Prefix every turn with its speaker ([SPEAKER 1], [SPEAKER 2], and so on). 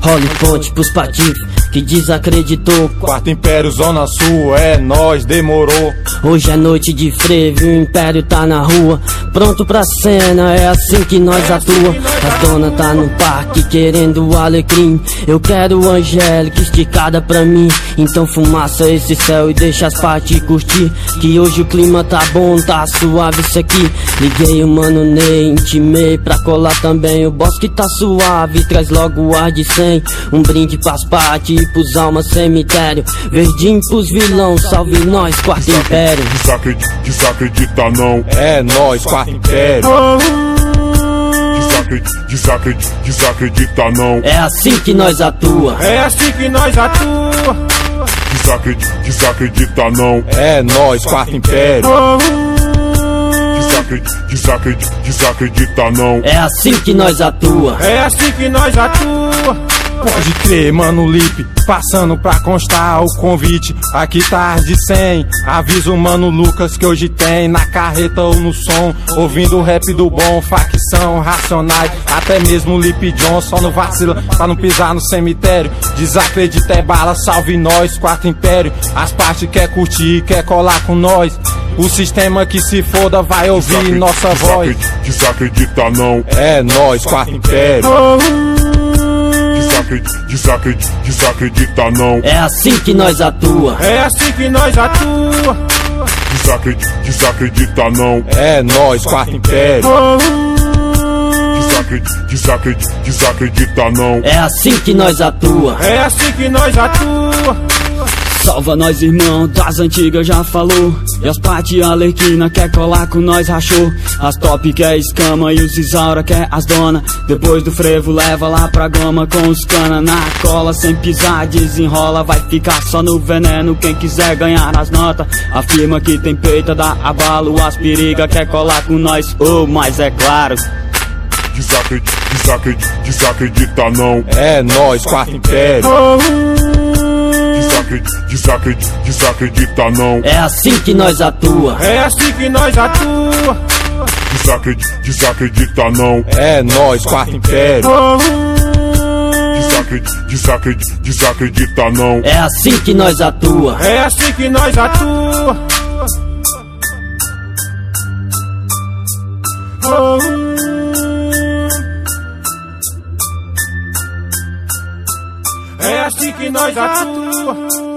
[SPEAKER 1] Role ponte pros patife que desacreditou.
[SPEAKER 2] Quarto Império, Zona Sul, é nóis, demorou.
[SPEAKER 1] Hoje é noite de frevo, o Império tá na rua, pronto pra cena, é assim que nós atua. A dona tá no parque querendo o alecrim, eu quero o Angélica esticada pra mim. Então fumaça esse céu e deixa as partes curtir, que hoje o clima tá bom, tá suave isso aqui. Liguei o mano Ney, intimei pra colar também. O boss que tá suave, traz logo o ar de 100. Um brinde pras partes e pros almas cemitério. Verdinho pros vilão, salve nós, Quarto Império.
[SPEAKER 2] Desacredita não, é nóis, Quarto Império. Desacredita não,
[SPEAKER 1] é assim que nós atua.
[SPEAKER 3] É assim que nós atua.
[SPEAKER 2] Desacredita não, é nóis, Quarto Império. Desacredita não,
[SPEAKER 1] é assim que nós atua.
[SPEAKER 3] É assim que nós atua.
[SPEAKER 2] Pode crer, mano Lipe, passando pra constar o convite. Aqui tá as de 100, avisa o mano Lucas que hoje tem na carreta ou no som, ouvindo o rap do bom, facção, racionais, até mesmo o Lipe John, só no vacila pra não pisar no cemitério. Desacredita é bala, salve nós, Quarto Império. As partes quer curtir, quer colar com nós. O sistema que se foda vai ouvir nossa voz. Desacredita não, é nós, Quarto Império. Desacredita não,
[SPEAKER 1] é assim que nós atua.
[SPEAKER 3] É assim que nós atua.
[SPEAKER 2] Desacredita não, é nós, Quarto Império. Desacredita não,
[SPEAKER 1] é assim que nós atua.
[SPEAKER 3] É assim que nós atua.
[SPEAKER 1] Salva nós, irmão, das antigas já falou. E as partes alerquina quer colar com nós, rachou. As top quer escama e os Isaura quer as dona. Depois do frevo leva lá pra goma com os cana na cola. Sem pisar, desenrola, vai ficar só no veneno. Quem quiser ganhar nas notas, afirma que tem peita, dá abalo. As periga quer colar com nós, oh, mas é claro.
[SPEAKER 2] Desacredita não, é nós, Quarto Império. Desacredita não,
[SPEAKER 1] é assim que nós atua.
[SPEAKER 3] É assim que nós atua.
[SPEAKER 2] Desacredita não, é nós, Quarto Império. Desacredita não,
[SPEAKER 1] é assim que nós atua.
[SPEAKER 3] É assim que nós atua. É assim que nós atua.